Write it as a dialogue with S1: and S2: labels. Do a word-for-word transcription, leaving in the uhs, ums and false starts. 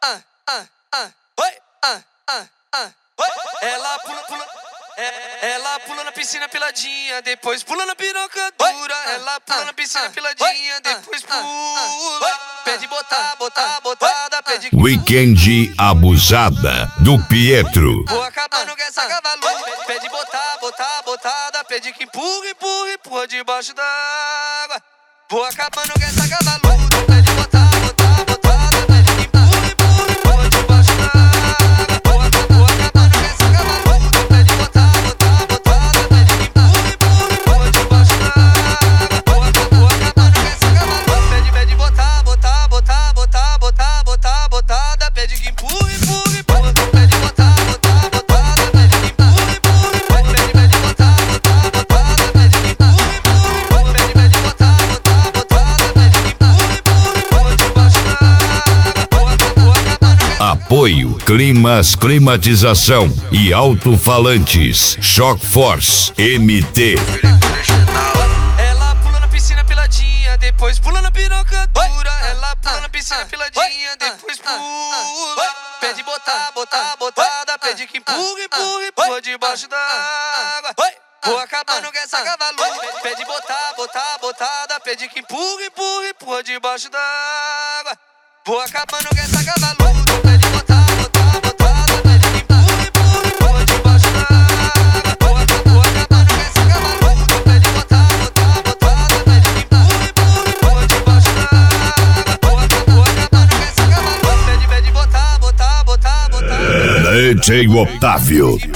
S1: ah, ah, ah, oi, ah, ah, ah, oi. Ela pula, pula, é, ela pula na piscina piladinha, depois pula na piroca dura. Ela pula na piscina piladinha, depois pula. Pede botar, botar, botada, pede.
S2: Weekend Abusada do Pietro.
S1: Vou acabando com essa cavaluda. Pede botar, botar, botada, pede que empurra, empurra, empurra debaixo d'água. Vou acabando com essa cavaluda. Pede botar, botar, botada, pede que empurra, empurra, empurra debaixo d'água. Vou acabando com essa cavaluda. Pede botar, botar, botada, pede que empurra, empurra, empurra debaixo d'água. Vou acabando com essa cavaluda. Pede, pede botar, botar, botar, botar, botar, botar, botada, pede que empurra, empurra, empurra. Pede botar, botar, botada, pede que empurra, empurra, empurra. Pede, pede botar, botar, botada, pede que empurra, empurra, empurra. Pede, pede botar, botar, botada, pede que empurra, empurra, empurra debaixo d'água. Vou acabando com essa.
S2: Apoio Climas Climatização e Alto-Falantes Shock Force M T.
S1: Ela pula na piscina piladinha, depois pula na piroca dura. Ela pula na piscina piladinha, depois pula. Pede botar, botar, botada, pede que empurra, empurra, empurra debaixo d'água. Vou acabando com essa cavaluda. Pede botar, botar, botada, pede que empurra, empurra, empurra debaixo d'água. Vou acabando com essa cavaluda. Pede botar, botar, botada, pede que empurra, empurra, empurra debaixo d'água. Vou acabando com essa cavaluda. Pede botar, botar, botada, pede que empurra, empurra, empurra debaixo d'água. Vou acabando com essa cavaluda. Pede, pede botar, botar, botar, botar.
S2: D J Otávio.